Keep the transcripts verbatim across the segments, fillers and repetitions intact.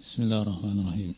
بسم الله الرحمن الرحيم.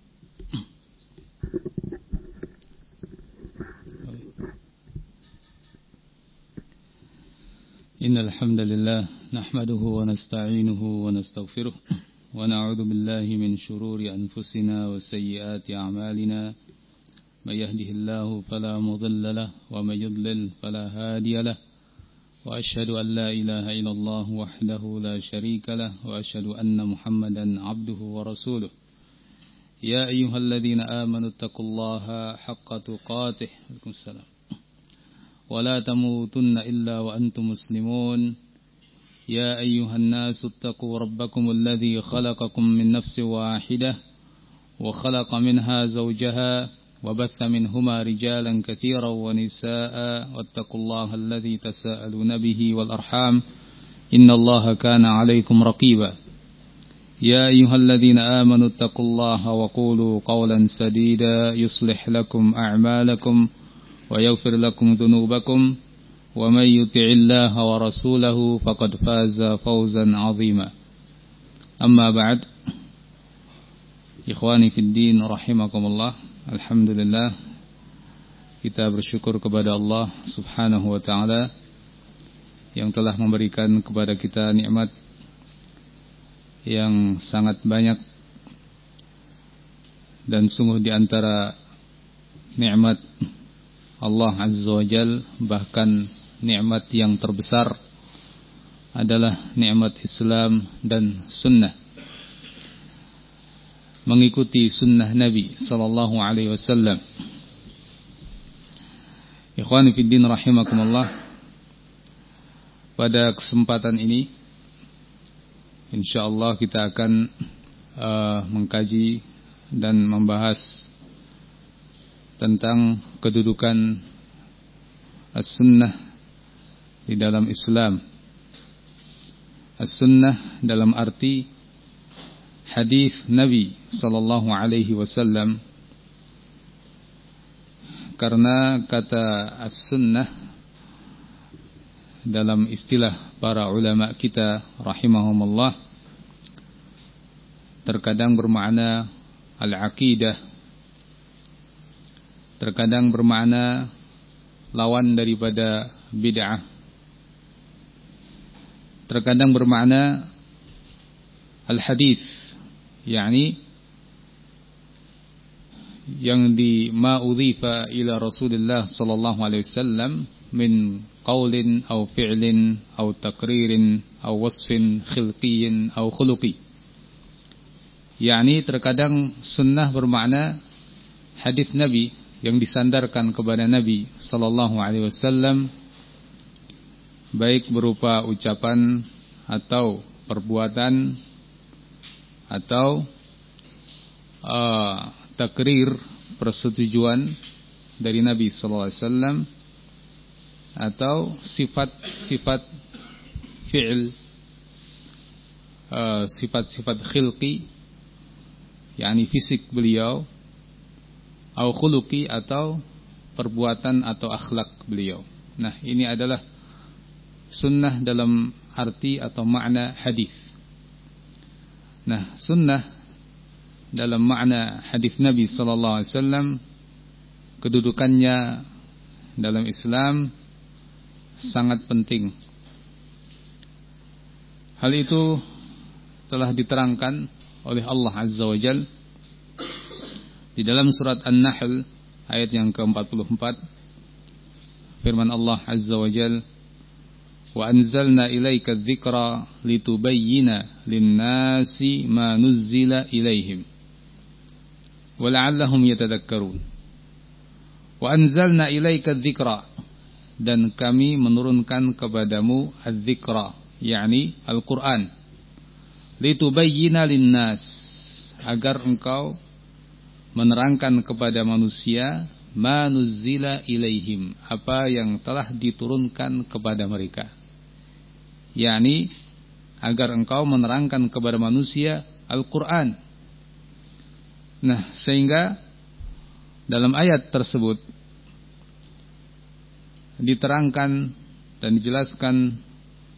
إن الحمد لله نحمده ونستعينه ونستغفره ونعوذ بالله من شرور أنفسنا وسيئات أعمالنا من يهده الله فلا مضل له ومن يضلل فلا هادي له وأشهد أن لا إله إلا الله وحده لا شريك له وأشهد أن محمدا عبده ورسوله يا أيها الذين آمنوا اتقوا الله حق تقاته السلام ولا تموتن إلا وأنتم مسلمون يا أيها الناس اتقوا ربكم الذي خلقكم من نفس واحدة وخلق منها زوجها وبث منهما رجالا كثيرا ونساء واتقوا الله الذي تساءلون به والأرحام إن الله كان عليكم رقيبا يا أيها الذين آمنوا اتقوا الله وقولوا قولا سديدا يصلح لكم أعمالكم ويغفر لكم ذنوبكم ومن يطع الله ورسوله فقد فاز فوزا عظيما أما بعد إخواني في الدين رحمكم الله. Alhamdulillah, kita bersyukur kepada Allah subhanahu wa ta'ala yang telah memberikan kepada kita nikmat yang sangat banyak, dan sungguh di antara nikmat Allah azza wa jal, bahkan nikmat yang terbesar adalah nikmat Islam dan sunnah, mengikuti sunnah Nabi sallallahu alaihi wasallam. Ikhwani fi din rahimakumullah, pada kesempatan ini insyaallah kita akan uh, mengkaji dan membahas tentang kedudukan as-sunnah di dalam Islam. As-sunnah dalam arti hadis Nabi sallallahu alaihi wasallam, karena kata as-sunnah dalam istilah para ulama kita rahimahumullah terkadang bermakna al-aqidah, terkadang bermakna lawan daripada bid'ah, terkadang bermakna al-hadis, yakni yang di ma udhifa ila Rasulullah sallallahu alaihi wasallam min qaulin aw fi'lin aw taqririn aw wasfin khilqiyyin aw khuluqi. Yakni terkadang sunnah bermakna hadis Nabi yang disandarkan kepada Nabi sallallahu alaihi wasallam, baik berupa ucapan atau perbuatan atau uh, takrir, persetujuan dari Nabi sallallahu alaihi wasallam, atau sifat-sifat fi'il, uh, sifat-sifat khilqi, yakni fisik beliau, atau khuluqi, atau perbuatan atau akhlak beliau. Nah, ini adalah sunnah dalam arti atau makna hadis. Nah, sunnah dalam makna hadis Nabi sallallahu alaihi wasallam, kedudukannya dalam Islam sangat penting. Hal itu telah diterangkan oleh Allah azza wa jal di dalam surat An-Nahl ayat yang ke empat puluh empat. Firman Allah azza wa jal, wa anzalna ilaika dzikra litubayyina lin-nasi ma nuzzila ilaihim wa la'allahum yatadhakkarun. Wa anzalna ilaika dzikra, dan kami menurunkan kepadamu adz-dzikra, yakni Al-Qur'an, litubayyina lin-nas, agar engkau menerangkan kepada manusia ma nuzzila ilaihim, apa yang telah diturunkan kepada mereka, yakni agar engkau menerangkan kepada manusia Al-Quran. Nah, sehingga dalam ayat tersebut diterangkan dan dijelaskan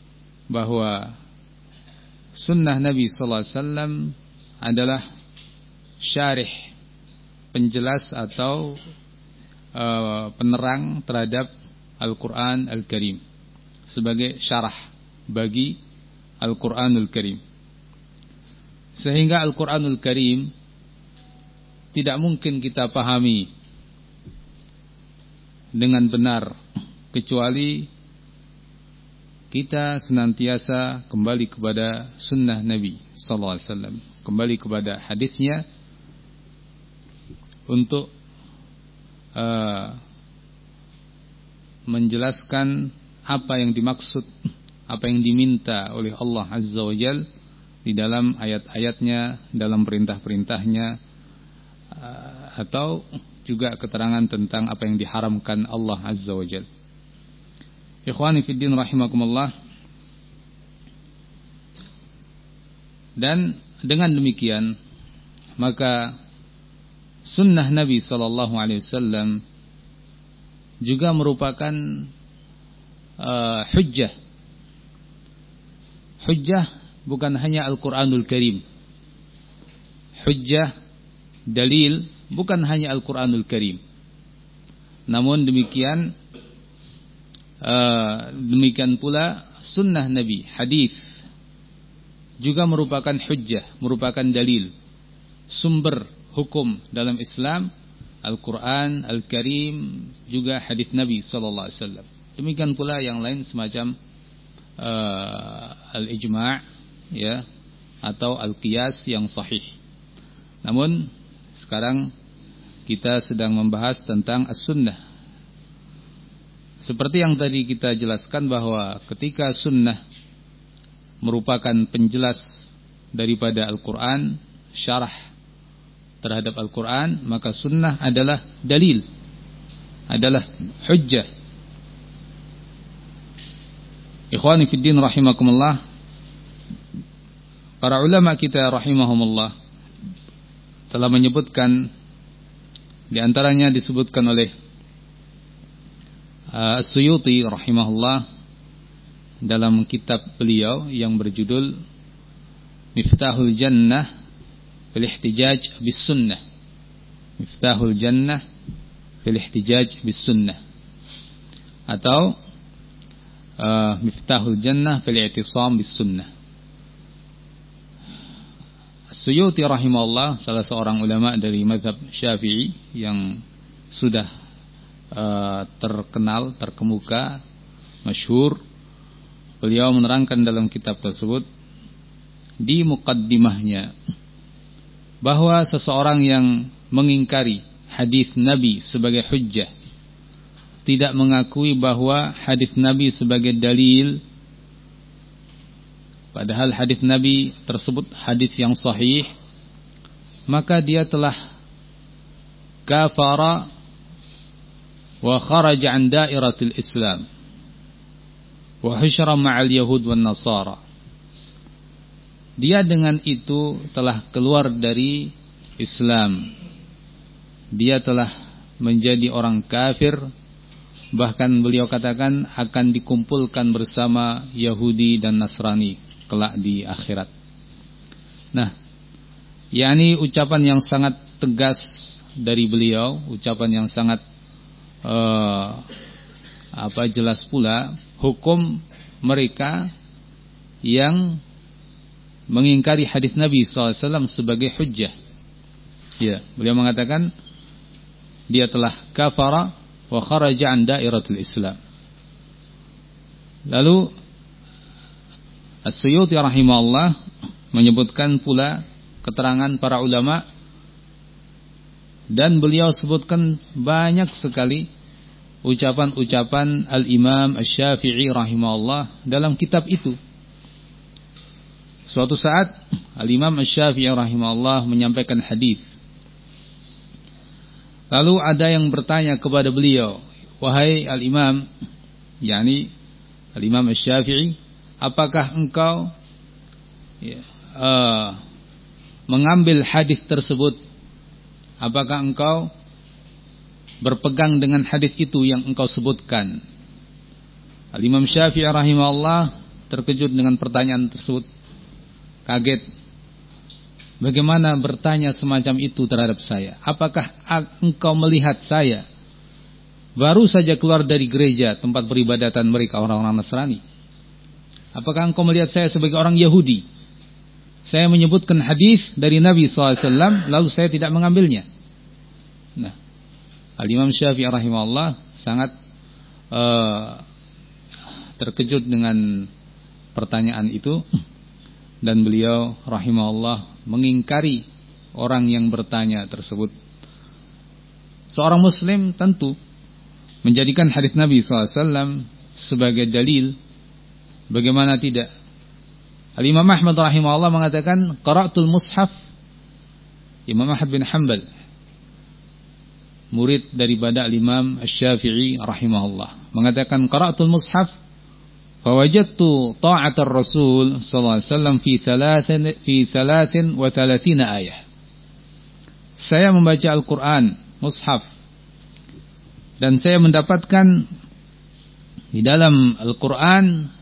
bahwa sunnah Nabi sallallahu alaihi wasallam adalah syarih, penjelas atau uh, penerang terhadap Al-Quran Al-Karim, sebagai syarah bagi Al-Quranul Karim. Sehingga Al-Quranul Karim tidak mungkin kita pahami dengan benar kecuali kita senantiasa kembali kepada sunnah Nabi sallallahu alaihi wasallam, kembali kepada hadisnya untuk uh, menjelaskan apa yang dimaksud, apa yang diminta oleh Allah Azza wa Jalla di dalam ayat-ayatnya, dalam perintah-perintahnya, uh, atau juga keterangan tentang apa yang diharamkan Allah Azza wa Jalla. Ikhwani fiddin rahimakumullah. Dan dengan demikian maka sunnah Nabi sallallahu alaihi wasallam juga merupakan uh, hujjah. Hujjah bukan hanya Al-Quranul Karim. Hujjah, dalil, bukan hanya Al-Quranul Karim. Namun demikian uh, demikian pula sunnah Nabi, hadis, juga merupakan hujjah, merupakan dalil, sumber hukum dalam Islam. Al-Quran Al-Karim juga hadis Nabi sallallahu alaihi wasallam. Demikian pula yang lain semacam uh, al-ijma', ya, atau al-qiyas yang sahih. Namun sekarang kita sedang membahas tentang as-sunnah. Seperti yang tadi kita jelaskan bahwa ketika sunnah merupakan penjelas daripada Al-Quran, syarah terhadap Al-Quran, maka sunnah adalah dalil, adalah hujjah. Ikhwani fiddin rahimakumullah, para ulama kita rahimahumullah telah menyebutkan, di antaranya disebutkan oleh uh, As-Suyuti rahimahullah dalam kitab beliau yang berjudul Miftahul Jannah fil ihtijaj bis sunnah. Miftahul Jannah fil ihtijaj bis sunnah, atau uh, Miftahul Jannah fil i'tisam bis sunnah. As-Suyuti rahimahullah, salah seorang ulama dari mazhab Syafi'i yang sudah uh, terkenal, terkemuka, masyhur, beliau menerangkan dalam kitab tersebut di muqaddimahnya bahwa seseorang yang mengingkari hadis Nabi sebagai hujjah, tidak mengakui bahwa hadis Nabi sebagai dalil, padahal hadis Nabi tersebut hadis yang sahih, maka dia telah kafara wa kharaja an dairatil Islam wa husyra ma'al yahud wan nasara. Dia dengan itu telah keluar dari Islam. Dia telah menjadi orang kafir. Bahkan beliau katakan akan dikumpulkan bersama Yahudi dan Nasrani kelak di akhirat. Nah, yakni ucapan yang sangat tegas dari beliau, ucapan yang sangat uh, apa jelas pula hukum mereka yang mengingkari hadis Nabi sallallahu alaihi wasallam sebagai hujjah. Ya, beliau mengatakan dia telah kafara wa kharaja an dairatul Islam. Lalu As-Suyuti rahimahullah menyebutkan pula keterangan para ulama, dan beliau sebutkan banyak sekali ucapan-ucapan Al-Imam Asy-Syafi'i rahimahullah dalam kitab itu. Suatu saat Al-Imam Asy-Syafi'i rahimahullah menyampaikan hadis. Lalu ada yang bertanya kepada beliau, "Wahai Al-Imam," yakni Al-Imam Asy-Syafi'i, "apakah engkau ya, uh, mengambil hadis tersebut? Apakah engkau berpegang dengan hadis itu yang engkau sebutkan?" Al-Imam Syafi'i rahimahullah terkejut dengan pertanyaan tersebut, kaget. bagaimana bertanya semacam itu terhadap saya? Apakah engkau melihat saya baru saja keluar dari gereja tempat peribadatan mereka orang-orang Nasrani? Apakah engkau melihat saya sebagai orang Yahudi? Saya menyebutkan hadis dari Nabi shallallahu alaihi wasallam lalu saya tidak mengambilnya. Nah, Al-Imam Syafi'i rahimahullah sangat uh, terkejut dengan pertanyaan itu, dan beliau rahimahullah mengingkari orang yang bertanya tersebut. Seorang muslim tentu menjadikan hadis Nabi shallallahu alaihi wasallam sebagai dalil, bagaimana tidak. Al-Imam Ahmad rahimahullah mengatakan, qara'tul mushaf. Imam Ahmad bin Hanbal, murid daripada Al-Imam Asy-Syafi'i rahimahullah, mengatakan, qara'tul mushaf fawajadtu ta'atar Rasul sallallahu alaihi wasallam fi thalathin fi thalathin wa thalathina ayah. Saya membaca Al-Qur'an mushaf dan saya mendapatkan di dalam Al-Qur'an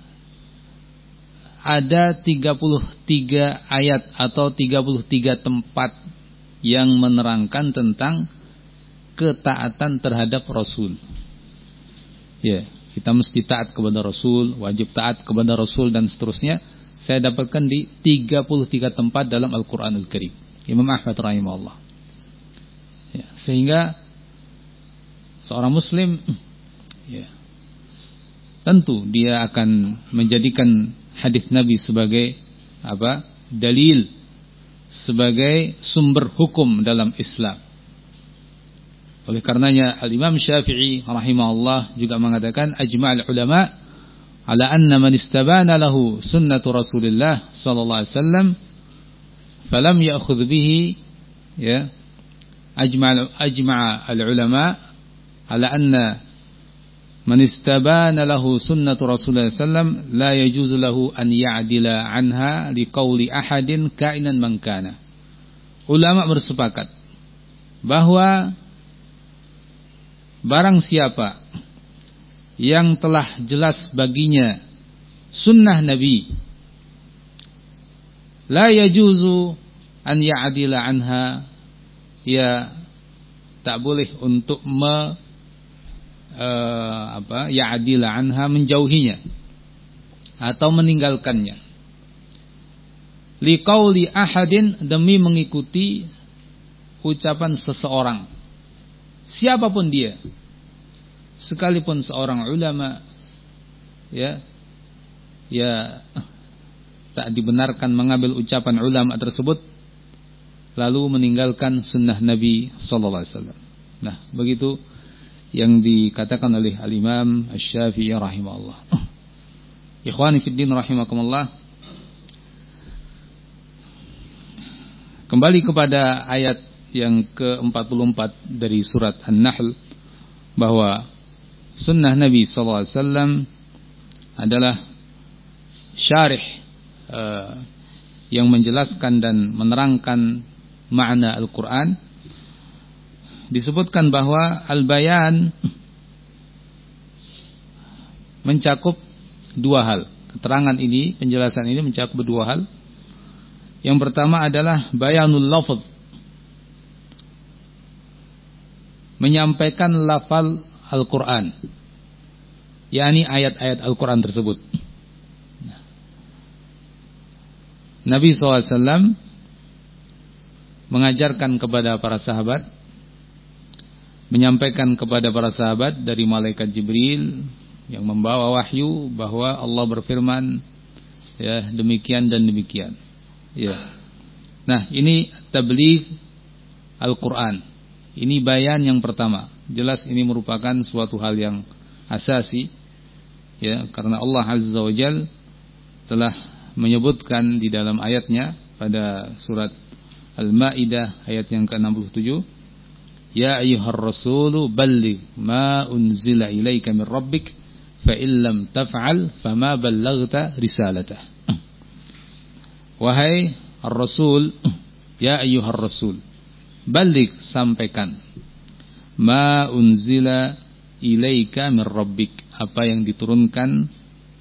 ada tiga puluh tiga ayat atau tiga puluh tiga tempat yang menerangkan tentang ketaatan terhadap Rasul. Ya, kita mesti taat kepada Rasul, wajib taat kepada Rasul dan seterusnya. Saya dapatkan di tiga puluh tiga tempat dalam Al-Qur'anul Karim. Imam Ahmad rahimahullah. Ya, sehingga seorang muslim ya, tentu dia akan menjadikan hadis Nabi sebagai apa? Dalil, sebagai sumber hukum dalam Islam. Oleh karenanya Al-Imam Syafi'i rahimahullah juga mengatakan, ajma'al ulama ala anna man istabana lahu sunnatu Rasulillah sallallahu alaihi wasallam falam ya'khudh bihi, ya, ajma'al ajma'a al-ulama ala anna man istabana lahu sunnatu Rasulullah sallallahu alaihi wasallam la yajuzu lahu an ya'dila anha liqauli ahadin kainan man kana. Ulama bersepakat bahwa barang siapa yang telah jelas baginya sunnah Nabi, la yajuzu an ya'dila anha, ya tak boleh untuk me Uh, apa ya'dila anha, menjauhinya atau meninggalkannya. Liqauli ahadin, demi mengikuti ucapan seseorang, siapapun dia, sekalipun seorang ulama, ya ya tak dibenarkan mengambil ucapan ulama tersebut lalu meninggalkan sunnah Nabi sallallahu alaihi wasallam. Nah, begitu yang dikatakan oleh Al-Imam Asy-Syafi'i rahimahullah. Ikhwani fid din rahimakumullah. Kembali kepada ayat yang ke empat puluh empat dari surat An-Nahl, bahwa sunnah Nabi sallallahu alaihi wasallam adalah syarih uh, yang menjelaskan dan menerangkan makna Al-Qur'an. Disebutkan bahwa al-bayan mencakup dua hal. Keterangan ini, penjelasan ini mencakup dua hal. Yang pertama adalah bayanul lafaz, menyampaikan lafal Al-Quran, yakni ayat-ayat Al-Quran tersebut. Nabi shallallahu alaihi wasallam mengajarkan kepada para sahabat, menyampaikan kepada para sahabat dari malaikat Jibril yang membawa wahyu bahwa Allah berfirman, ya, demikian dan demikian. Ya. Nah, ini tabligh Al-Quran. Ini bayan yang pertama. Jelas ini merupakan suatu hal yang asasi, ya, karena Allah Azza wa Jalla telah menyebutkan di dalam ayatnya pada surat Al-Maidah ayat yang ke enam puluh tujuh, ya ayyuhar rasulu balligh ma unzila ilaika min rabbik fa illam taf'al fama ballaghta risalatah. Wahai ar-rasul, ya ayyuhar rasul, balligh, sampaikan, ma unzila ilaika min rabbik, apa yang diturunkan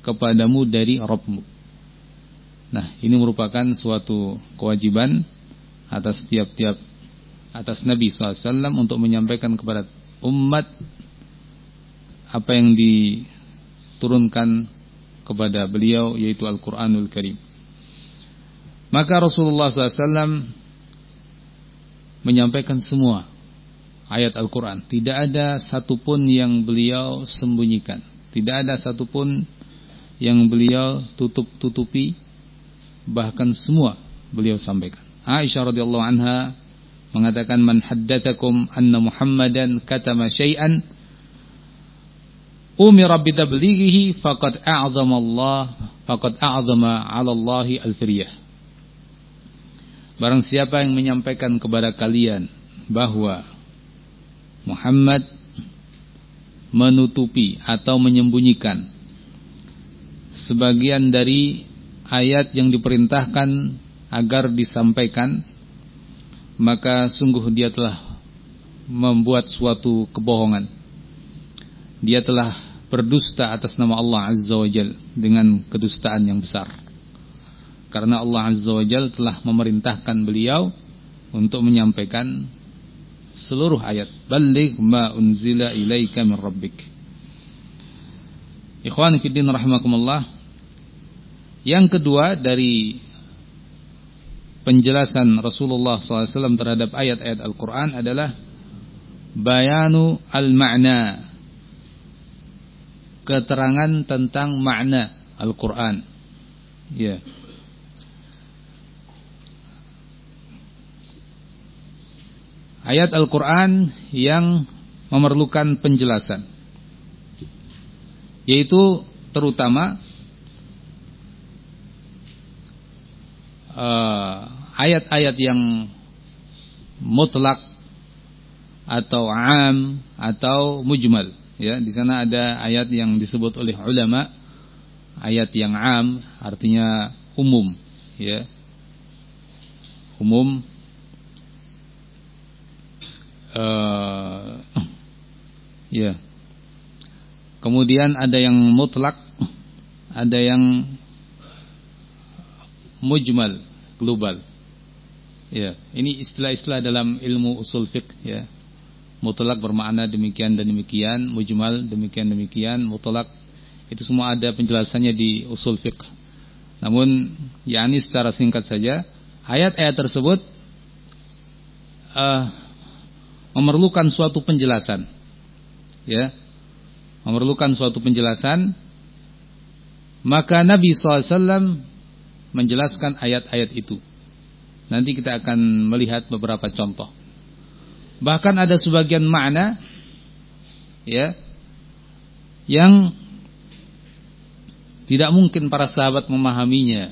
kepadamu dari Rabbmu. Nah, ini merupakan suatu kewajiban atas tiap-tiap atas Nabi shallallahu alaihi wasallam untuk menyampaikan kepada umat apa yang diturunkan kepada beliau, yaitu Al-Quranul Karim. Maka Rasulullah shallallahu alaihi wasallam menyampaikan semua ayat Al-Quran. Tidak ada satupun yang beliau sembunyikan, tidak ada satupun yang beliau tutup-tutupi, bahkan semua beliau sampaikan. Aisyah radhiyallahu anha mengatakan, man haddatsakum anna Muhammadan katama syai'an umira bitablighihi faqad a'zama Allah faqad a'zama 'ala Allahi al-firyah. Barang siapa yang menyampaikan kepada kalian bahwa Muhammad menutupi atau menyembunyikan sebagian dari ayat yang diperintahkan agar disampaikan, maka sungguh dia telah membuat suatu kebohongan. Dia telah berdusta atas nama Allah Azza wa Jal dengan kedustaan yang besar. Karena Allah Azza wa Jal telah memerintahkan beliau untuk menyampaikan seluruh ayat. Balligh ma unzila ilaika min rabbik. Ikhwani fiddin rahimakumullah. Yang kedua dari penjelasan Rasulullah shallallahu alaihi wasallam terhadap ayat-ayat Al-Quran adalah bayanu al-ma'na, keterangan tentang makna Al-Quran. Ya. Ayat Al-Quran yang memerlukan penjelasan, yaitu terutama uh, ayat-ayat yang mutlak atau am atau mujmal. Ya, di sana ada ayat yang disebut oleh ulama ayat yang am, artinya umum, ya, umum. Uh, ya. Kemudian ada yang mutlak, ada yang mujmal, global. Ya, ini istilah-istilah dalam ilmu usul fiqh, ya. Mutlak bermakna demikian dan demikian, mujmal demikian demikian, mutlak itu semua ada penjelasannya di usul fiqh. Namun, yakni secara singkat saja, ayat-ayat tersebut uh, memerlukan suatu penjelasan, ya, memerlukan suatu penjelasan. Maka Nabi shallallahu alaihi wasallam menjelaskan ayat-ayat itu. Nanti kita akan melihat beberapa contoh. Bahkan ada sebagian makna, ya, yang tidak mungkin para sahabat memahaminya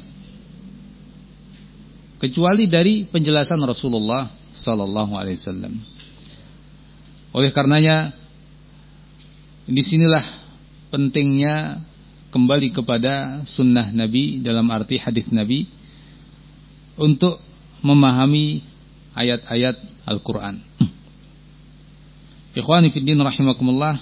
kecuali dari penjelasan Rasulullah sallallahu alaihi wasallam. Oleh karenanya, disinilah pentingnya kembali kepada sunnah Nabi, dalam arti hadis Nabi, untuk memahami ayat-ayat Al-Quran. Ikhwani fiddin rahimakumullah.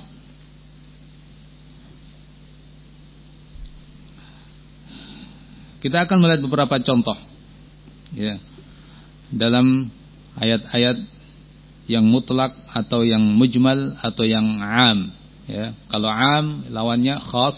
Kita akan melihat beberapa contoh, ya, dalam ayat-ayat yang mutlak atau yang mujmal atau yang am, ya. Kalau am lawannya khas,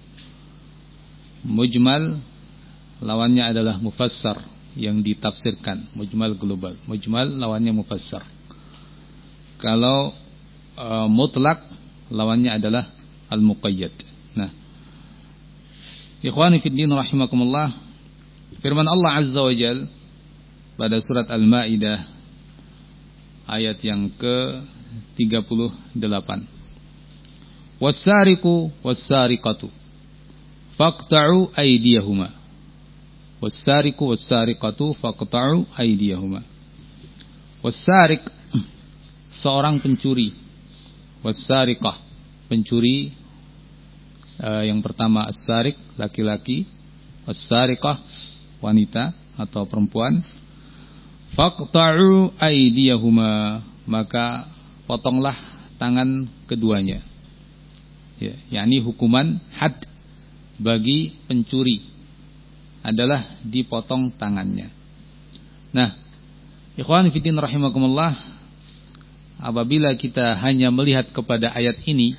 mujmal lawannya adalah mufassar yang ditafsirkan, mujmal global. Mujmal lawannya mufassar. Kalau uh, mutlak lawannya adalah al-muqayyad. Nah, ikhwani fiddin rahimakumullah, firman Allah Azza wa Jal pada surat Al-Maidah ayat yang ke tiga puluh delapan. Was-sariqu was-sariqatu faqta'u aydiyahuma. Was-sariqu was-sariqatu faqta'u aydiyahuma. Was-sariq, seorang pencuri. Was-sariqah, pencuri. Uh, yang pertama as-sariq, laki-laki. Was-sariqah, wanita atau perempuan. Faqta'u aydiyahuma, maka potonglah tangan keduanya. Ya, yakni hukuman had bagi pencuri adalah dipotong tangannya. Nah, Ikhwan fillah rahimakumullah, apabila kita hanya melihat kepada ayat ini,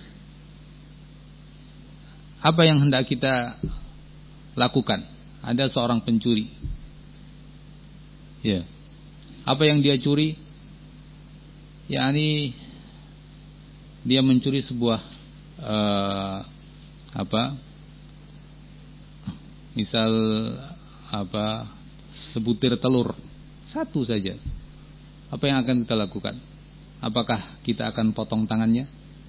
apa yang hendak kita lakukan? Ada seorang pencuri. Ya. Apa yang dia curi? yakni dia mencuri sebuah uh, apa? Misal apa? Sebutir telur. Satu saja. Apa yang akan kita lakukan? Apakah kita akan potong tangannya?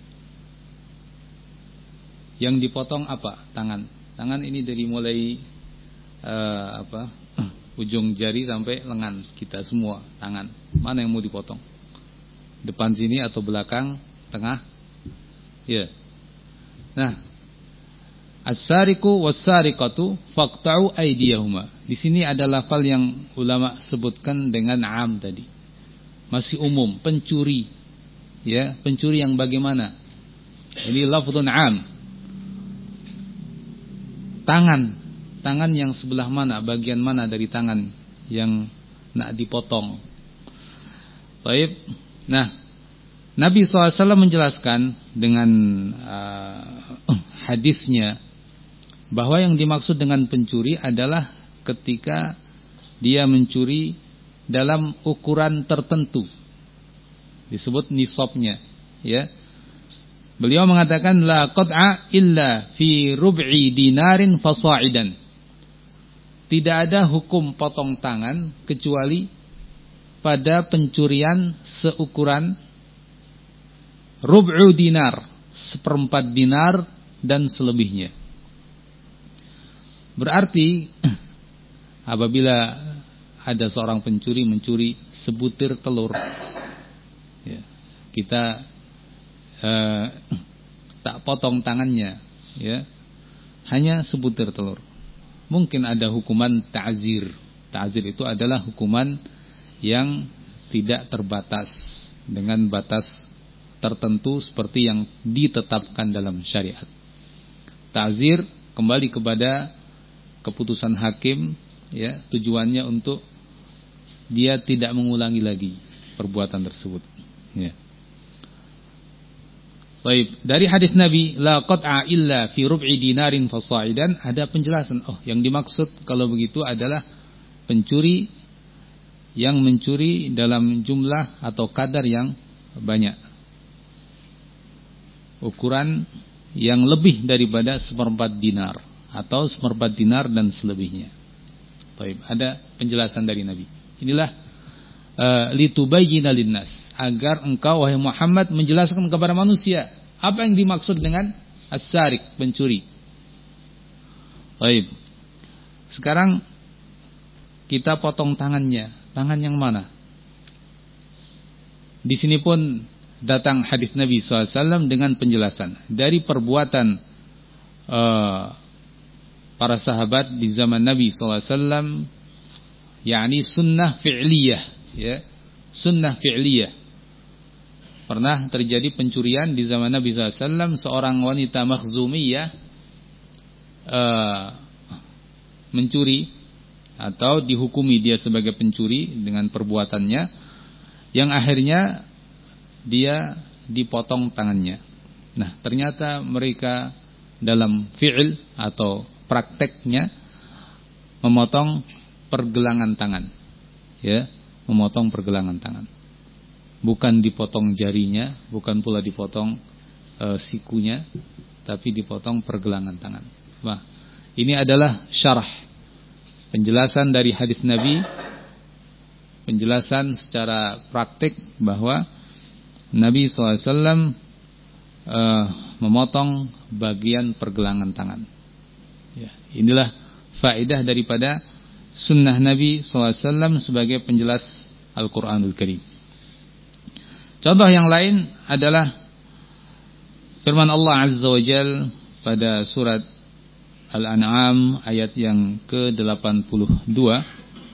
Yang dipotong apa? Tangan. Tangan ini dari mulai uh, apa? ujung jari sampai lengan kita semua, tangan. Mana yang mau dipotong? Depan sini atau belakang, tengah? Ya. Nah, as-sariqu was-sariqatu faqta'u aydiyahuma. Di sini ada lafal yang ulama sebutkan dengan am tadi. Masih umum, pencuri. Ya, pencuri yang bagaimana? Ini lafzun am. Tangan. Tangan yang sebelah mana, bagian mana dari tangan yang nak dipotong. Baik. Nah, Nabi shallallahu alaihi wasallam menjelaskan dengan uh, hadisnya bahwa yang dimaksud dengan pencuri adalah ketika dia mencuri dalam ukuran tertentu, disebut nisabnya, ya. Beliau mengatakan la qat'a illa fi rub'i dinarin fasa'idan. Tidak ada hukum potong tangan kecuali pada pencurian seukuran rub'u dinar, seperempat dinar dan selebihnya. Berarti apabila ada seorang pencuri mencuri sebutir telur, ya, kita eh, tak potong tangannya, ya, hanya sebutir telur. Mungkin ada hukuman ta'zir. Ta'zir itu adalah hukuman yang tidak terbatas dengan batas tertentu seperti yang ditetapkan dalam syariat. Ta'zir kembali kepada keputusan hakim, ya, tujuannya untuk dia tidak mengulangi lagi perbuatan tersebut, ya. Baik, dari hadis Nabi la qat'a illa fi rub'i dinarin fasa'idan, ada penjelasan. Oh, yang dimaksud kalau begitu adalah pencuri yang mencuri dalam jumlah atau kadar yang banyak, ukuran yang lebih daripada seperempat dinar atau seperempat dinar dan selebihnya. Baik, ada penjelasan dari Nabi. Inilah uh, litubayyina linnas, agar engkau wahai Muhammad menjelaskan kepada manusia apa yang dimaksud dengan as-sariq, pencuri. Baik. Sekarang kita potong tangannya. Tangan yang mana? Di sini pun datang hadis Nabi shallallahu alaihi wasallam dengan penjelasan dari perbuatan uh, para sahabat di zaman Nabi shallallahu alaihi wasallam, yakni sunnah fi'liyah, ya, sunnah fi'liyah. Pernah terjadi pencurian di zaman Nabi shallallahu alaihi wasallam. Seorang wanita Makhzumiyah uh, mencuri atau dihukumi dia sebagai pencuri dengan perbuatannya, yang akhirnya dia dipotong tangannya. Nah, ternyata mereka dalam fi'il atau prakteknya memotong pergelangan tangan, ya, memotong pergelangan tangan. Bukan dipotong jarinya, bukan pula dipotong e, sikunya, tapi dipotong pergelangan tangan. Nah, ini adalah syarah, penjelasan dari hadis Nabi, penjelasan secara praktik bahwa Nabi shallallahu alaihi wasallam e, memotong bagian pergelangan tangan. Ya, inilah faedah daripada sunnah Nabi shallallahu alaihi wasallam sebagai penjelas Al-Quranul Karim. Contoh yang lain adalah firman Allah Azza wa Jal pada surat Al-An'am ayat yang ke delapan puluh dua.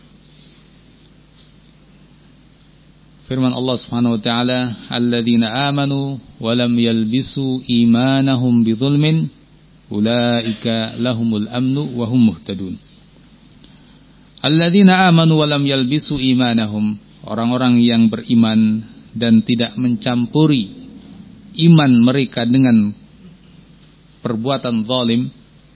Firman Allah Subhanahu wa taala, "Alladzina amanu wa lam yalbisu imanahum bidzulmin, ulaika lahumul amnu wa hum muhtadun." Alladzina amanu wa lam yalbisu imanahum, orang-orang yang beriman dan tidak mencampuri iman mereka dengan perbuatan zalim,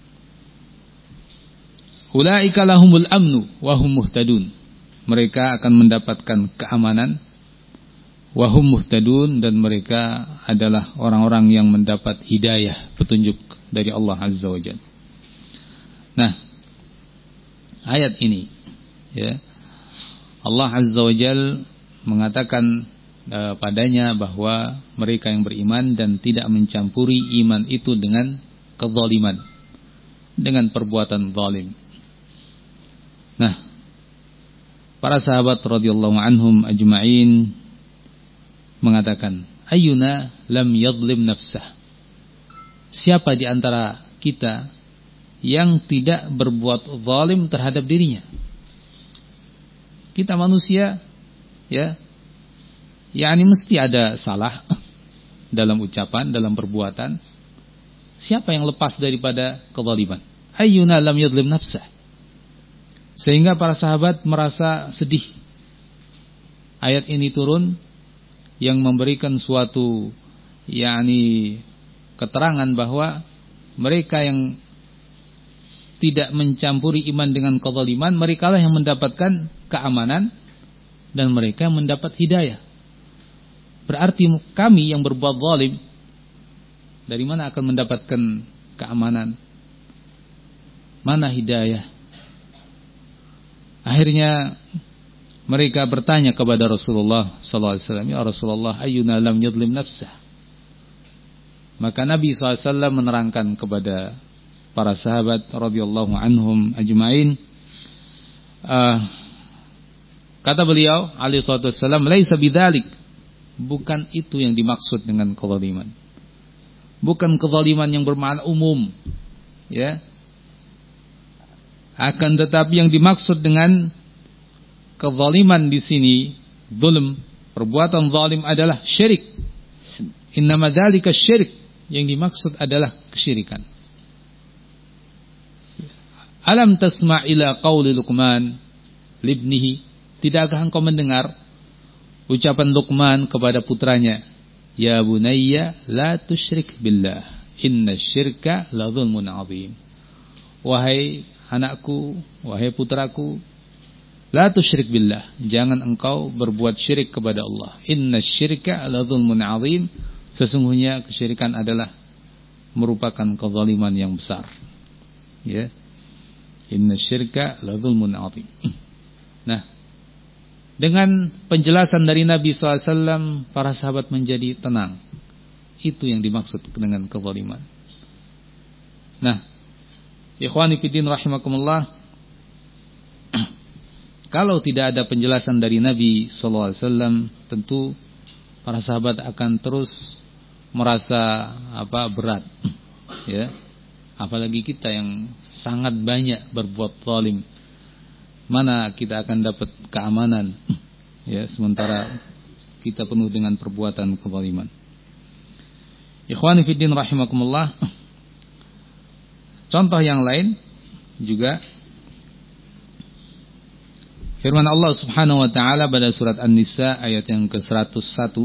ulaika lahumul amnu wa hum muhtadun. Mereka akan mendapatkan keamanan, wa hum muhtadun, dan mereka adalah orang-orang yang mendapat hidayah, petunjuk dari Allah Azza wa Jalla. Nah, ayat ini ya, Allah Azza wa Jalla mengatakan uh, padanya bahwa mereka yang beriman dan tidak mencampuri iman itu dengan kezaliman, dengan perbuatan zalim. Nah, para sahabat radhiyallahu anhum ajma'in mengatakan, ayyuna lam yadlim nafsah. Siapa di antara kita yang tidak berbuat zalim terhadap dirinya? Kita manusia, ya, yakni mesti ada salah dalam ucapan, dalam perbuatan. Siapa yang lepas daripada kezaliman? Ayyuna lam yadlim nafsah. Sehingga para sahabat merasa sedih. Ayat ini turun yang memberikan suatu yakni keterangan bahwa mereka yang tidak mencampuri iman dengan kezaliman, mereka lah yang mendapatkan keamanan dan mereka yang mendapat hidayah. Berarti kami yang berbuat zalim, dari mana akan mendapatkan keamanan? Mana hidayah? Akhirnya mereka bertanya kepada Rasulullah sallallahu alaihi wasallam, ya Rasulullah, ayyuna lam yadlim nafsah. Maka Nabi sallallahu alaihi wasallam menerangkan kepada para sahabat radhiyallahu anhum ajma'in, uh, kata beliau alaihi salatu wasallam, laisa bidzalik, bukan itu yang dimaksud dengan kezaliman. Bukan kezaliman yang bermakna umum, ya. Akan tetapi yang dimaksud dengan kezaliman di sini, zulm, perbuatan zalim adalah syirik. Innama dzalika syirik, yang dimaksud adalah kesyirikan. Alam tasma' ila qauli Luqman libnihi, tidakkah engkau mendengar ucapan Luqman kepada putranya, ya bunayya la tusyrik billah, inna syirka la dzulmun 'adzim. Wahai anakku, wahai putraku, la tusyrik billah, jangan engkau berbuat syirik kepada Allah. Inna syirka la dzulmun 'adzim, sesungguhnya kesyirikan adalah merupakan kezaliman yang besar. Ya. Inna syirka la dzulmun 'adzim. Nah, dengan penjelasan dari Nabi sallallahu alaihi wasallam, para sahabat menjadi tenang. Itu yang dimaksud dengan kezaliman. Nah, ikhwani fiddin rahimakumullah, kalau tidak ada penjelasan dari Nabi sallallahu alaihi wasallam, tentu para sahabat akan terus merasa apa berat, ya. Apalagi kita yang sangat banyak berbuat zalim, mana kita akan dapat keamanan, ya, sementara kita penuh dengan perbuatan kezaliman. Ikhwani fiddin rahimakumullah, contoh yang lain juga firman Allah Subhanahu wa taala pada surat An-Nisa ayat yang ke seratus satu.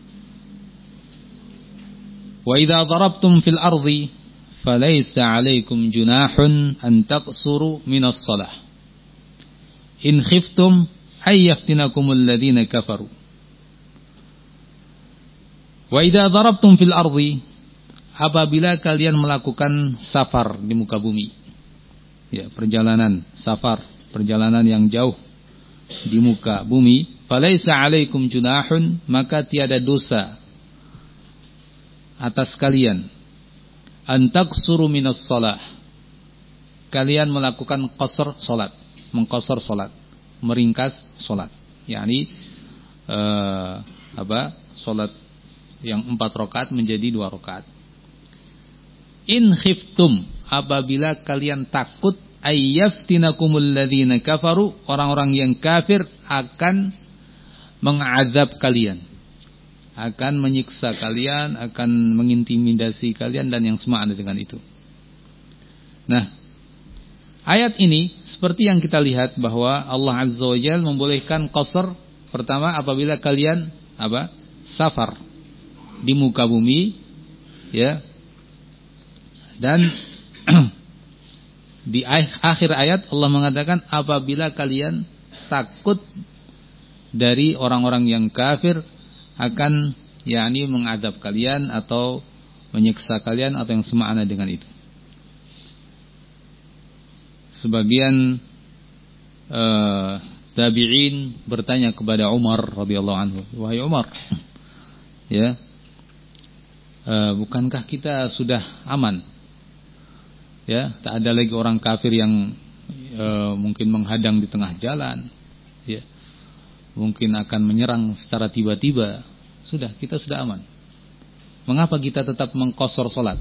Wa idza darabtum fil ardi falaysa 'alaikum junahun an taqsuru minas shalah in khiftum ay yaftinakumul ladzina kafaru. Wa idza darabtum fil ardi, apabila kalian melakukan safar di muka bumi, ya, perjalanan safar, perjalanan yang jauh di muka bumi, falaisa 'alaikum junahun, maka tiada dosa atas kalian, antaqsuru minas shalah, kalian melakukan qasar salat, mengqasar salat, meringkas salat, yakni uh, apa? Salat yang empat rakaat menjadi dua rakaat. In khiftum, apabila kalian takut, ayyaftinakumul ladzina kafaru, orang-orang yang kafir akan mengazab kalian, akan menyiksa kalian, akan mengintimidasi kalian dan yang semakna dengan itu. Nah, ayat ini seperti yang kita lihat bahwa Allah Azza wa Jalla membolehkan qasar Pertama, apabila kalian apa? Safar di muka bumi, ya. Dan di akhir ayat Allah mengatakan apabila kalian takut dari orang-orang yang kafir akan yakni mengadab kalian atau menyiksa kalian atau yang semakna dengan itu. Sebagian uh, tabi'in bertanya kepada Umar radhiyallahu anhu, wahai Umar, ya, uh, bukankah kita sudah aman? Ya, tak ada lagi orang kafir yang uh, mungkin menghadang di tengah jalan, ya, mungkin akan menyerang secara tiba-tiba. Sudah, kita sudah aman. Mengapa kita tetap mengqasar salat?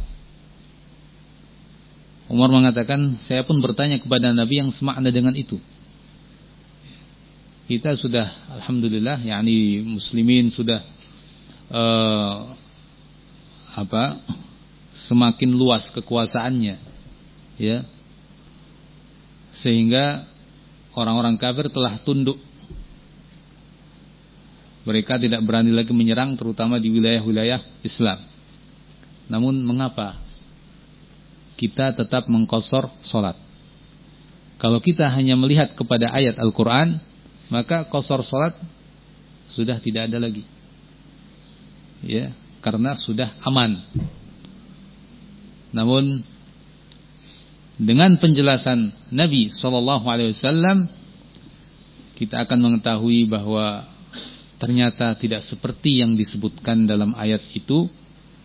Umar mengatakan, saya pun bertanya kepada Nabi yang semakna dengan itu. Kita sudah, alhamdulillah, yakni muslimin sudah uh, apa? Semakin luas kekuasaannya, ya. Sehingga orang-orang kafir telah tunduk. Mereka tidak berani lagi menyerang, terutama di wilayah-wilayah Islam. Namun mengapa kita tetap mengqasar salat? Kalau kita hanya melihat kepada ayat Al-Quran, maka qasar salat sudah tidak ada lagi, ya, karena sudah aman. Namun dengan penjelasan Nabi shallallahu alaihi wasallam, kita akan mengetahui bahwa ternyata tidak seperti yang disebutkan dalam ayat itu.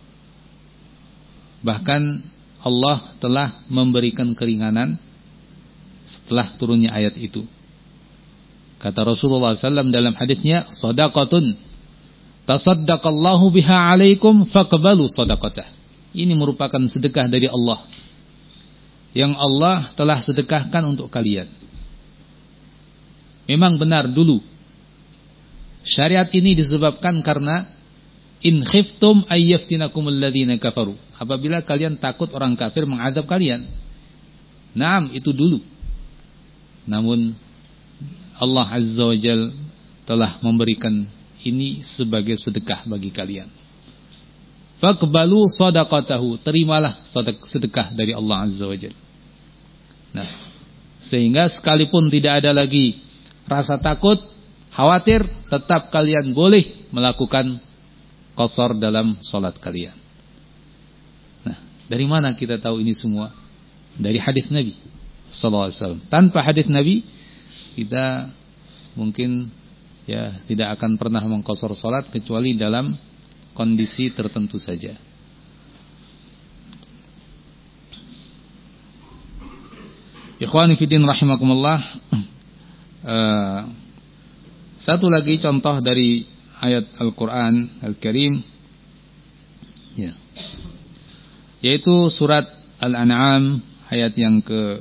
Bahkan Allah telah memberikan keringanan setelah turunnya ayat itu. Kata Rasulullah sallallahu alaihi wasallam dalam hadisnya, sadaqatun tasaddaqallahu biha alaikum faqbalu sadaqatah. Ini merupakan sedekah dari Allah yang Allah telah sedekahkan untuk kalian. Memang benar dulu syariat ini disebabkan karena in khiftum ayyaftinakumul ladzina kafaru. Apabila kalian takut orang kafir mengadab kalian. Naam, itu dulu. Namun Allah Azza wa Jal telah memberikan ini sebagai sedekah bagi kalian. Faqbalu sadaqatahu, terimalah sedekah dari Allah Azza wa Jal. Nah, sehingga sekalipun tidak ada lagi rasa takut, khawatir, tetap kalian boleh melakukan qasar dalam salat kalian. Nah, dari mana kita tahu ini semua? Dari hadis Nabi sallallahu alaihi wasallam. Tanpa hadis Nabi, kita mungkin ya tidak akan pernah mengqasar salat kecuali dalam kondisi tertentu saja. Ikhwani fiddin rahimakumullah. Uh, satu lagi contoh dari ayat Al-Quran Al-Karim, ya, yaitu surat Al-An'am ayat yang ke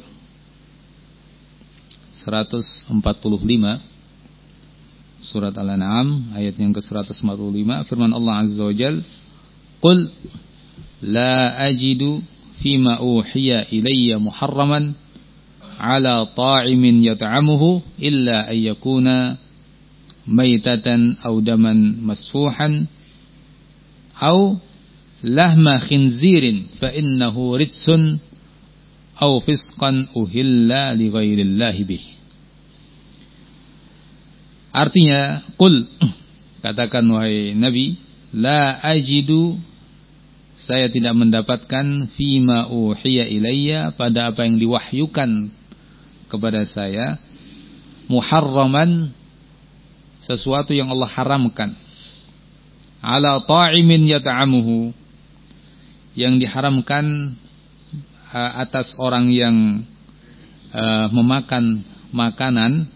seratus empat puluh lima. Surat Al-An'am ayat yang ke seratus empat puluh lima, firman Allah Azza wa Jal, Qul la ajidu fima uhiya ilayya muharraman ala ta'imin yat'amuhu illa ayyakuna maitatan aw daman masfuhan aw lahma khinzirin fa innahu ritsun aw fisqan uhilla li ghairillahi bih. Artinya, qul, katakan wahai Nabi, la ajidu, saya tidak mendapatkan fima uhiya ilayya, pada apa yang diwahyukan kepada saya, muharraman, sesuatu yang Allah haramkan, ala ta'imin yata'amuhu, yang diharamkan uh, atas orang yang uh, memakan makanan,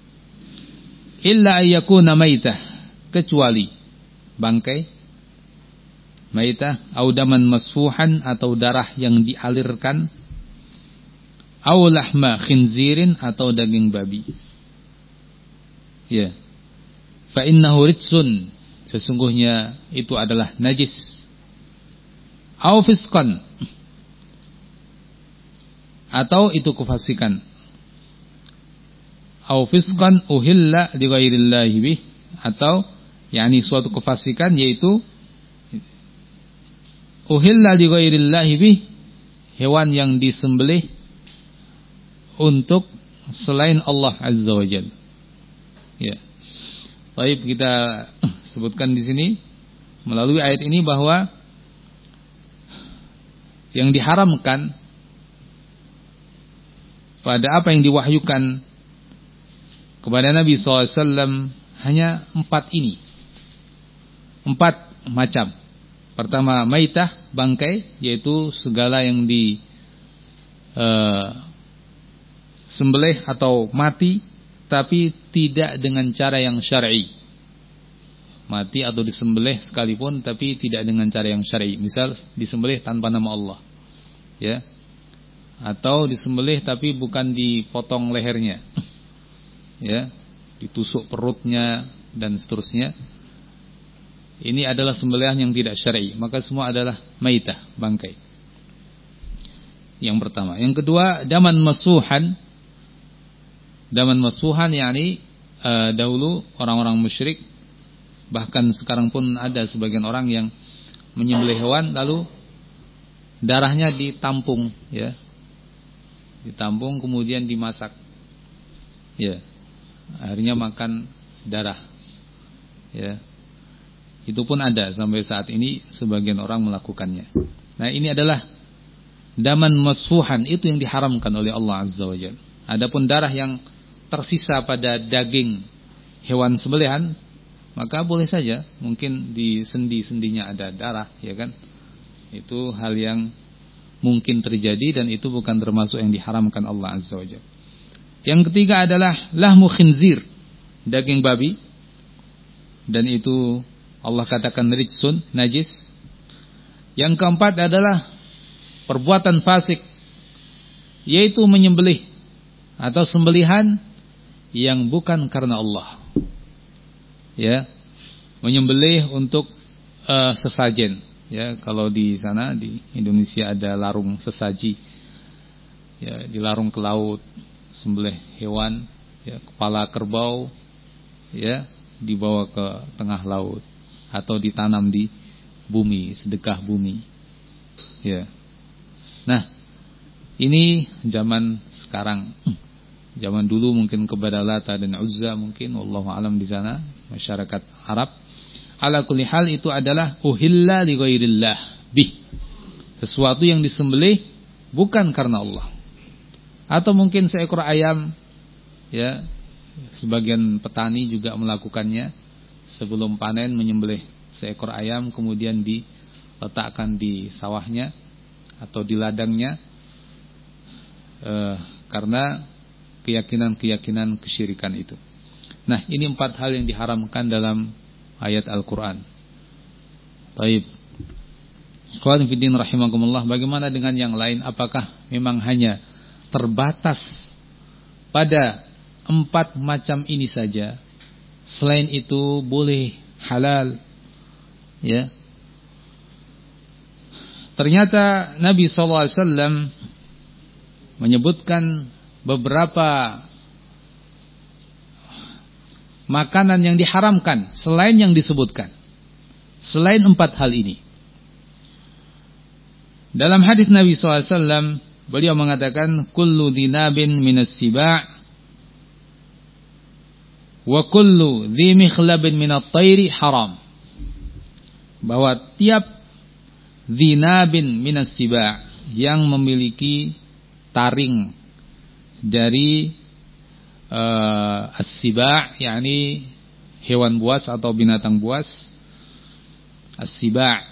illa ayyakuna maitah, kecuali bangkai, maitah, au daman masfuhan, atau darah yang dialirkan, au lahma khinzirin, atau daging babi. Ya. Fa innahu ritsun, sesungguhnya itu adalah najis. Au fisqan, atau itu kefasikan. Au fisqan uhilla li ghairillahi bih, atau yakni suatu kefasikan, yaitu uhilla li ghairillahi bih, hewan yang disembelih untuk selain Allah Azza wa Jalla. Ya. Baik, kita sebutkan di sini melalui ayat ini bahwa yang diharamkan pada apa yang diwahyukan kepada Nabi shallallahu alaihi wasallam hanya empat ini. Empat macam. Pertama, maitah, bangkai, yaitu segala yang di uh, sembelih atau mati tapi tidak dengan cara yang syar'i. Mati atau disembelih sekalipun tapi tidak dengan cara yang syar'i. Misal disembelih tanpa nama Allah. Ya. Atau disembelih tapi bukan dipotong lehernya. Ya, ditusuk perutnya dan seterusnya. Ini adalah sembelihan yang tidak syar'i, maka semua adalah maitah, bangkai. Yang pertama. Yang kedua, daman masuhan. Daman masuhan yakni uh, dahulu orang-orang musyrik, bahkan sekarang pun ada sebagian orang yang menyembelih hewan lalu darahnya ditampung, ya. Ditampung kemudian dimasak. Ya. Akhirnya makan darah. Ya. Itu pun ada sampai saat ini sebagian orang melakukannya. Nah, ini adalah daman masfuhan, itu yang diharamkan oleh Allah Azza wa Jalla. Adapun darah yang tersisa pada daging hewan sembelihan, maka boleh saja, mungkin di sendi-sendinya ada darah, ya kan? Itu hal yang mungkin terjadi dan itu bukan termasuk yang diharamkan Allah Azza wa Jalla. Yang ketiga adalah lahmu khinzir, daging babi, dan itu Allah katakan rijsun, najis. Yang keempat adalah perbuatan fasik, yaitu menyembelih atau sembelihan yang bukan karena Allah. Ya, menyembelih untuk uh, sesajen. Ya, kalau di sana di Indonesia ada larung sesaji. Ya, di larung ke laut, sembelih hewan, ya, kepala kerbau, ya, dibawa ke tengah laut atau ditanam di bumi, sedekah bumi. Ya. Nah, ini zaman sekarang. Zaman dulu mungkin kepada Lata dan Uzza mungkin, wallahu alam, di sana masyarakat Arab. Ala kulli hal itu adalah uhilla li ghairillah bih. Sesuatu yang disembelih bukan karena Allah. Atau mungkin seekor ayam, ya, sebagian petani juga melakukannya sebelum panen, menyembelih seekor ayam kemudian diletakkan di sawahnya atau di ladangnya, eh, karena keyakinan-keyakinan kesyirikan itu. Nah, ini empat hal yang diharamkan dalam ayat Al-Quran. Taib. Ikhwan fiddin rahimakumullah, bagaimana dengan yang lain? Apakah memang hanya terbatas pada empat macam ini saja? Selain itu boleh halal, ya? Ternyata Nabi shallallahu alaihi wasallam menyebutkan beberapa makanan yang diharamkan selain yang disebutkan, selain empat hal ini. Dalam hadis Nabi shallallahu alaihi wasallam, beliau mengatakan, kullu dinabin minas siba' wa kullu dhi mikhlabin minat tayri haram. Bahwa tiap dinabin minas siba', yang memiliki taring dari uh, as-siba', yakni hewan buas atau binatang buas, as-siba',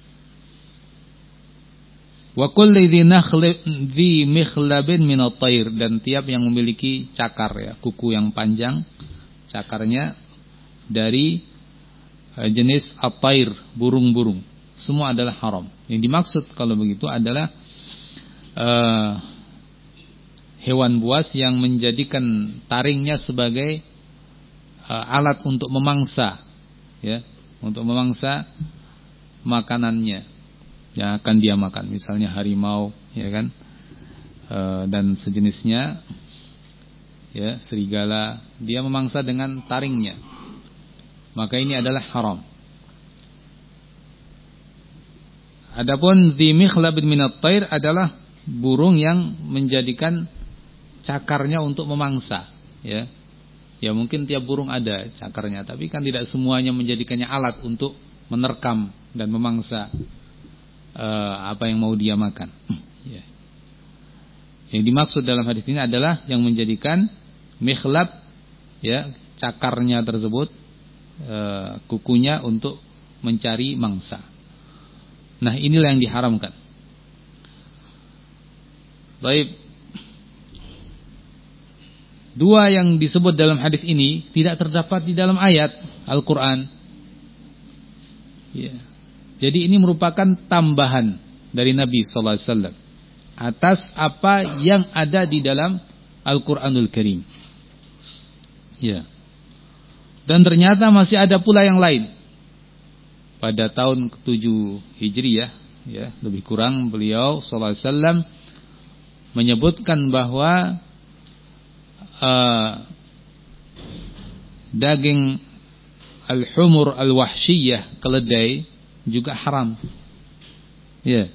wa kulli dhi mikhlabin minat tayr, dan tiap yang memiliki cakar, ya, kuku yang panjang, cakarnya dari uh, jenis at-tayr, burung-burung, semua adalah haram. Yang dimaksud kalau begitu adalah uh, hewan buas yang menjadikan taringnya sebagai uh, alat untuk memangsa, ya, untuk memangsa makanannya yang akan dia makan, misalnya harimau, ya kan, e, dan sejenisnya, ya, serigala, dia memangsa dengan taringnya. maka ini adalah haram. Adapun dzi mikhlabin minat thair adalah burung yang menjadikan cakarnya untuk memangsa, ya. Ya mungkin tiap burung ada cakarnya, tapi kan tidak semuanya menjadikannya alat untuk menerkam dan memangsa uh, apa yang mau dia makan. Ya. Yang dimaksud dalam hadis ini adalah yang menjadikan mikhlab, ya, cakarnya tersebut, uh, kukunya untuk mencari mangsa. Nah, inilah yang diharamkan. Baik. Dua yang disebut dalam hadis ini tidak terdapat di dalam ayat Al-Quran. Ya. Jadi ini merupakan tambahan dari Nabi sallallahu alaihi wasallam atas apa yang ada di dalam Al-Quranul Karim. Ya. Dan ternyata masih ada pula yang lain. Pada tahun ketujuh Hijriyah, ya, lebih kurang, beliau sallallahu alaihi wasallam menyebutkan bahwa Uh, daging al-humur al-wahsyiyah, keledai, juga haram. Ya.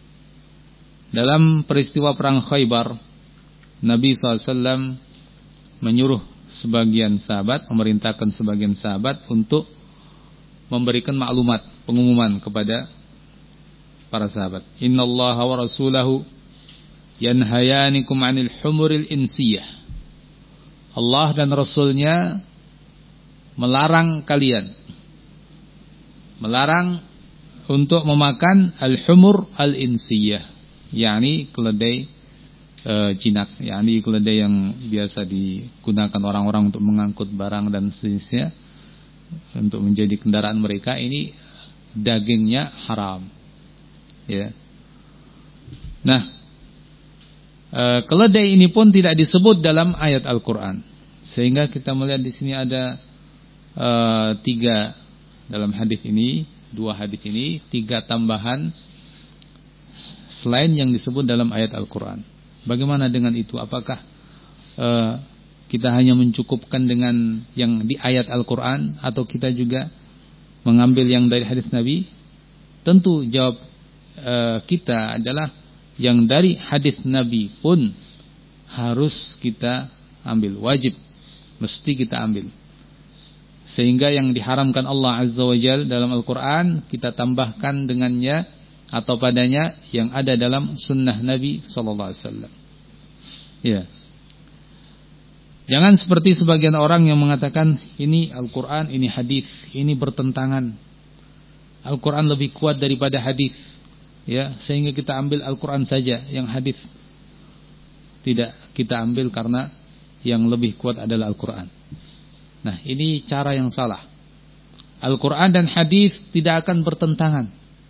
Dalam peristiwa perang Khaybar, Nabi sallallahu alaihi wasallam menyuruh sebagian sahabat, memerintahkan sebagian sahabat untuk memberikan maklumat, pengumuman kepada para sahabat. Innallaha wa rasulahu yanhayanikum 'anil humuril insiyah. Allah dan Rasulnya melarang kalian, melarang untuk memakan al-humur al-insiyah, yakni keledai e, jinak, yakni keledai yang biasa digunakan orang-orang untuk mengangkut barang dan sejenisnya, untuk menjadi kendaraan mereka. Ini dagingnya haram, ya. Nah, Uh, keledai ini pun tidak disebut dalam ayat Al-Quran, sehingga kita melihat di sini ada uh, tiga dalam hadis ini, dua hadis ini, tiga tambahan selain yang disebut dalam ayat Al-Quran. Bagaimana dengan itu? Apakah uh, kita hanya mencukupkan dengan yang di ayat Al-Quran, atau kita juga mengambil yang dari hadis Nabi? Tentu jawab uh, kita adalah yang dari hadis Nabi pun harus kita ambil, wajib, mesti kita ambil. Sehingga yang diharamkan Allah Azza wa Jalla dalam Al-Quran, kita tambahkan dengannya atau padanya yang ada dalam sunnah Nabi sallallahu alaihi wasallam. Ya. Jangan seperti sebagian orang yang mengatakan ini Al-Quran, ini hadis, ini bertentangan. Al-Quran lebih kuat daripada hadis. Ya, sehingga kita ambil Al-Quran saja, yang hadis tidak kita ambil karena yang lebih kuat adalah Al-Quran. Nah, ini cara yang salah. Al-Quran dan hadis tidak akan bertentangan.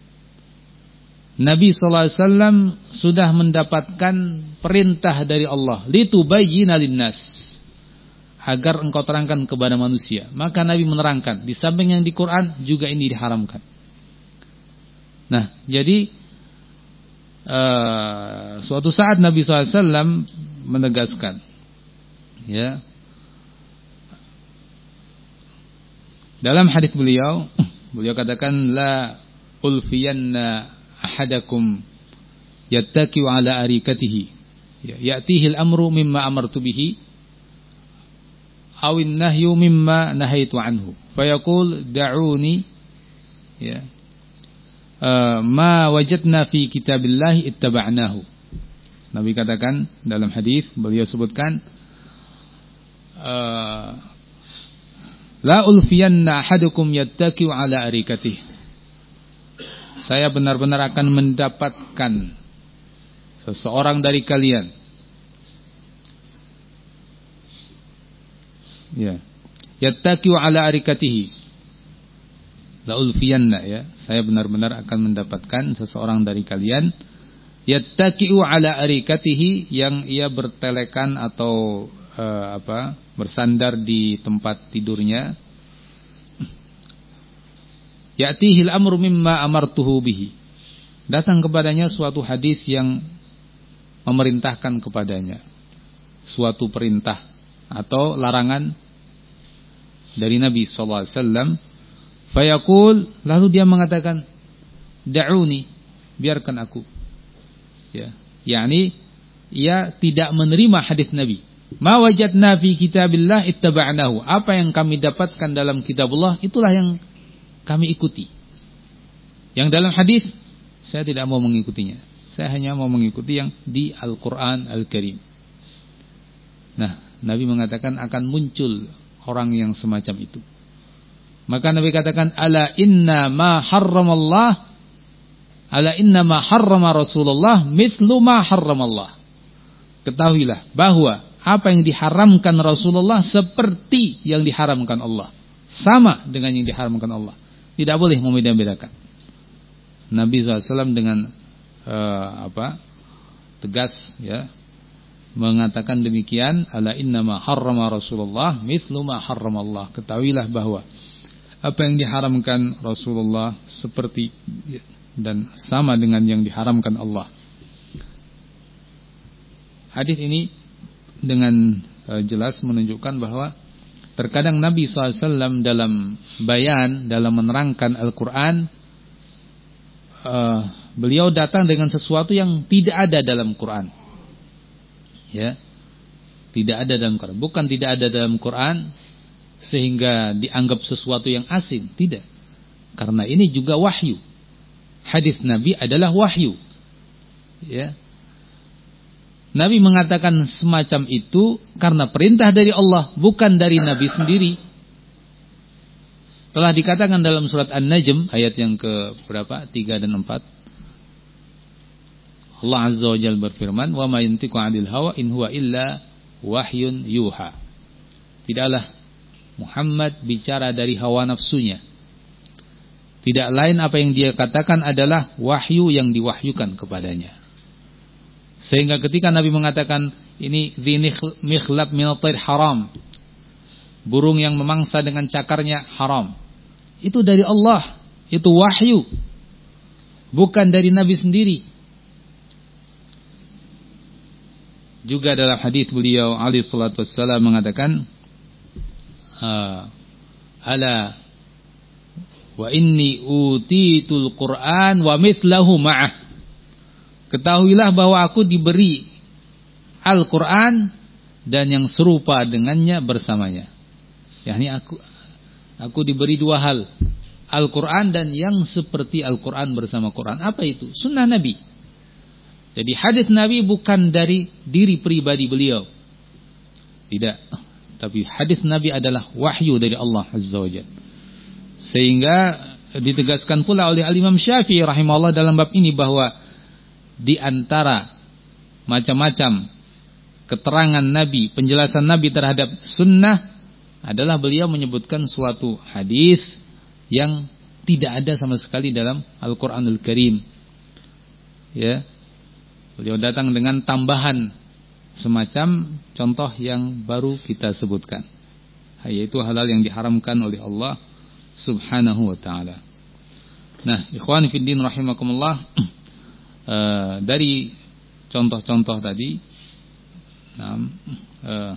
Nabi sallallahu alaihi wasallam sudah mendapatkan perintah dari Allah, litubayyina linnas, agar engkau terangkan kepada manusia. Maka Nabi menerangkan, di samping yang di Quran juga ini diharamkan. Nah, jadi Uh, suatu saat Nabi sallallahu alaihi wasallam menegaskan, ya, dalam hadis beliau, beliau katakan, la ulfiyanna ahadakum yattaki'u ala arikatihi, ya, ya'tihi al-amru mimma amartu bihi awin nahyu mimma nahaitu anhu fayaqul da'uni, ya, Uh, ma wajadna fi kitabillahi ittaba'nahu. Nabi katakan dalam hadis, beliau sebutkan, uh, la ulfiyanna ahadukum yattaki'u ala arikatih. Saya benar-benar akan mendapatkan seseorang dari kalian, ya, yattaki'u ala arikatihi. La ulfiyanna, ya, saya benar-benar akan mendapatkan seseorang dari kalian yattaki'u ala arikatihi, yang ia bertelekan atau uh, apa bersandar di tempat tidurnya, ya'tihil amru mimma amartuhu bihi, datang kepadanya suatu hadis yang memerintahkan kepadanya suatu perintah atau larangan dari Nabi sallallahu alaihi wasallam, fayaqul, lalu dia mengatakan, da'uni, biarkan aku. Ya, yakni ia tidak menerima hadis Nabi. Ma wajadna fi kitabillah ittaba'nahu. Apa yang kami dapatkan dalam kitabullah, itulah yang kami ikuti. Yang dalam hadis, saya tidak mau mengikutinya. Saya hanya mau mengikuti yang di Al-Quran Al-Karim. Nah, Nabi mengatakan akan muncul orang yang semacam itu. Maka Nabi katakan, ala inna ma harramallah, ala inna ma harrama Rasulullah mithlu ma harramallah. Ketahuilah bahwa apa yang diharamkan Rasulullah seperti yang diharamkan Allah, sama dengan yang diharamkan Allah. Tidak boleh membeda-bedakan. Nabi shallallahu alaihi wasallam dengan uh, apa tegas ya mengatakan demikian, ala innama harrama Rasulullah mithlu ma harramallah. Ketahuilah bahwa apa yang diharamkan Rasulullah seperti dan sama dengan yang diharamkan Allah. Hadis ini dengan uh, jelas menunjukkan bahwa terkadang Nabi shallallahu alaihi wasallam dalam bayan, dalam menerangkan Al-Quran, uh, beliau datang dengan sesuatu yang tidak ada dalam Quran. Ya, tidak ada dalam Quran. Bukan tidak ada dalam Quran sehingga dianggap sesuatu yang asing. Tidak. Karena ini juga wahyu. Hadis Nabi adalah wahyu. Ya. Nabi mengatakan semacam itu karena perintah dari Allah, bukan dari Nabi sendiri. Telah dikatakan dalam surat An-Najm ayat yang ke berapa? tiga dan empat. Allah Azza wa Jalla berfirman, "Wa ma yantiqu 'anil hawa in huwa illa wahyun yuha." Tidaklah Muhammad bicara dari hawa nafsunya. Tidak lain apa yang dia katakan adalah wahyu yang diwahyukan kepadanya. Sehingga ketika Nabi mengatakan ini dzi mikhlab min at-tayr haram, burung yang memangsa dengan cakarnya haram, itu dari Allah, itu wahyu, bukan dari Nabi sendiri. Juga dalam hadis beliau alaihi salatu wassalam mengatakan, ala wa inni utitul Qur'an wa mithlahu ma'ah. Ketahuilah bahwa aku diberi Al-Quran dan yang serupa dengannya bersamanya. Yakni aku aku diberi dua hal, Al-Quran dan yang seperti Al-Quran bersama Quran. Apa itu? Sunnah Nabi. Jadi hadis Nabi bukan dari diri pribadi beliau, tidak. Tapi hadis Nabi adalah wahyu dari Allah Azza wa Jalla. Sehingga ditegaskan pula oleh Al-Imam Syafi'i rahimahullah dalam bab ini bahwa di antara macam-macam keterangan Nabi, penjelasan Nabi terhadap sunnah adalah beliau menyebutkan suatu hadis yang tidak ada sama sekali dalam Al-Quranul Karim. Ya, beliau datang dengan tambahan semacam contoh yang baru kita sebutkan, yaitu hal-hal yang diharamkan oleh Allah Subhanahu wa ta'ala. Nah, ikhwan fiddin rahimakumullah, Uh, dari contoh-contoh tadi, nah, uh,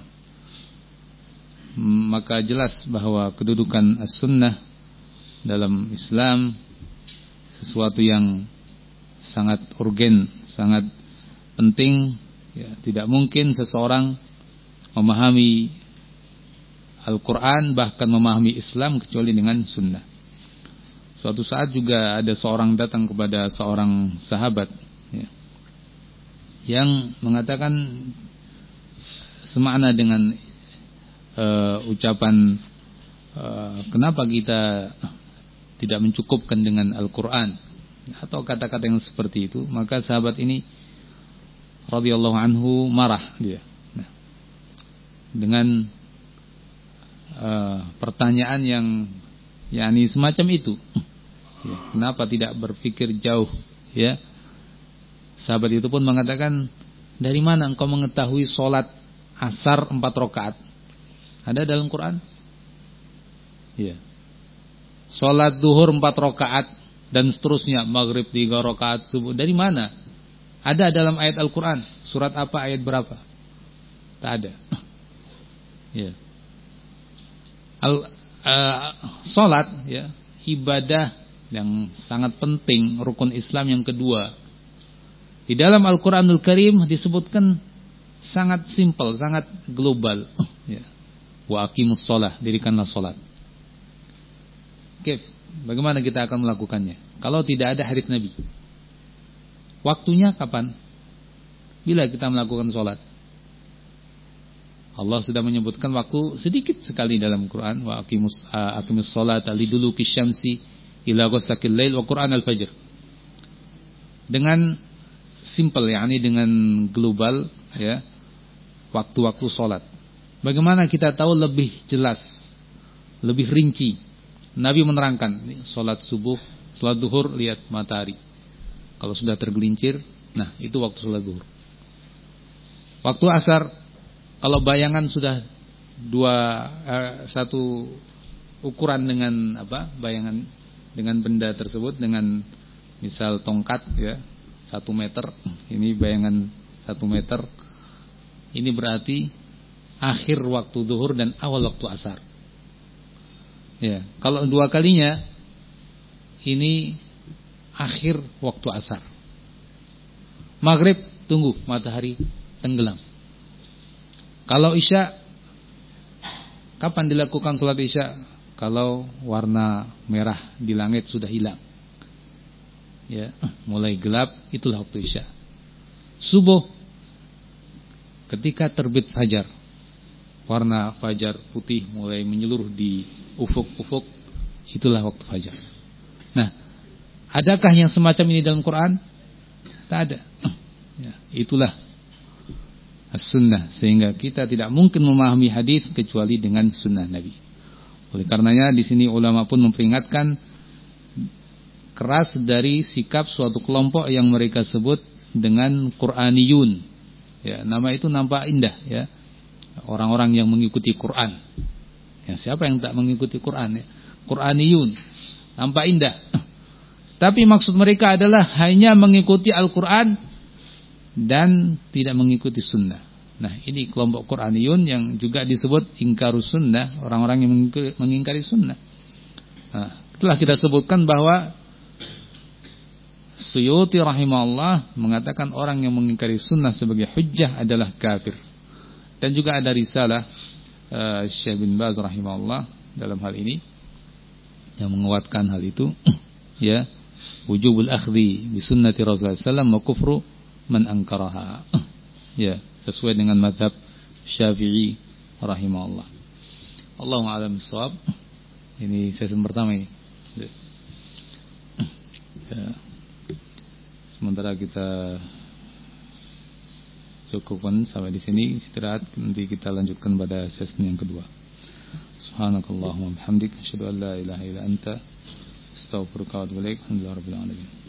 maka jelas bahwa kedudukan as-sunnah dalam Islam sesuatu yang sangat urgen, sangat penting. Ya, tidak mungkin seseorang memahami Al-Quran, bahkan memahami Islam kecuali dengan sunnah. Suatu saat juga ada seorang datang kepada seorang sahabat ya, yang mengatakan semakna dengan uh, ucapan uh, kenapa kita tidak mencukupkan dengan Al-Quran atau kata-kata yang seperti itu. Maka sahabat ini radhiyallahu anhu marah dia nah, dengan uh, pertanyaan yang yakni semacam itu. Ya, kenapa tidak berpikir jauh? Ya, sahabat itu pun mengatakan, dari mana engkau mengetahui sholat asar empat rakaat? Ada dalam Quran? Ya. Sholat duhur empat rakaat dan seterusnya, maghrib tiga rakaat, subuh. Dari mana? Ada dalam ayat Al-Quran. Surat apa? Ayat berapa? Tak ada. Ya. Al uh, salat ya, ibadah yang sangat penting, rukun Islam yang kedua. Di dalam Al-Qur'anul Karim disebutkan sangat simpel, sangat global ya. Wa aqimus shalah, dirikanlah salat. Oke, bagaimana kita akan melakukannya? Kalau tidak ada hadits Nabi, waktunya kapan? Bila kita melakukan salat? Allah sudah menyebutkan waktu sedikit sekali dalam Quran. Wa aqimus uh, aqimus sholata liduluki syamsi ila ghasaqil lail wa Quran al-fajr. Dengan simple, yakni dengan global ya, waktu-waktu salat. Bagaimana kita tahu lebih jelas, lebih rinci? Nabi menerangkan, salat subuh, salat zuhur, lihat matahari. Kalau sudah tergelincir, nah itu waktu salat zuhur. Waktu asar, kalau bayangan sudah dua eh, satu ukuran dengan apa? Bayangan dengan benda tersebut, dengan misal tongkat ya, satu meter. Ini bayangan satu meter. Ini berarti akhir waktu zuhur dan awal waktu asar. Ya, kalau dua kalinya ini akhir waktu asar. Maghrib tunggu matahari tenggelam. Kalau isya, kapan dilakukan salat isya? Kalau warna merah di langit sudah hilang, ya, mulai gelap, itulah waktu isya. Subuh, ketika terbit fajar, warna fajar putih mulai menyeluruh di ufuk-ufuk, itulah waktu fajar. Nah, adakah yang semacam ini dalam Quran? Tak ada. Ya, itulah as-sunnah, sehingga kita tidak mungkin memahami hadis kecuali dengan sunnah Nabi. Oleh karenanya di sini ulama pun memperingatkan keras dari sikap suatu kelompok yang mereka sebut dengan Qur'aniyun. Ya, nama itu nampak indah ya. Orang-orang yang mengikuti Quran. Ya, siapa yang tak mengikuti Quran ya? Qur'aniyun. Nampak indah. Tapi maksud mereka adalah hanya mengikuti Al-Quran dan tidak mengikuti sunnah. Nah, ini kelompok Qur'aniyun yang juga disebut ingkarus sunnah, orang-orang yang mengingkari sunnah. Nah, telah kita sebutkan bahwa Suyuti rahimahullah mengatakan orang yang mengingkari sunnah sebagai hujjah adalah kafir. Dan juga ada risalah uh, Syekh bin Baz rahimahullah dalam hal ini yang menguatkan hal itu. Ya, wujubul akhdhi bi sunnati Rasulullah sallallahu alaihi wasallam wa kufru man ankaraha. Ya, sesuai dengan mazhab Syafi'i rahimahullah. Allahu a'lam bissawab. Ini sesi pertama ini. Ya. Sementara kita cukupkan sampai di sini, istirahat, nanti kita lanjutkan pada sesi yang kedua. Subhanakallahumma bihamdik, asyhadu an la ilaha illa anta, astaghfiruka wa atubu ilaik. Alhamdulillahirabbil alamin.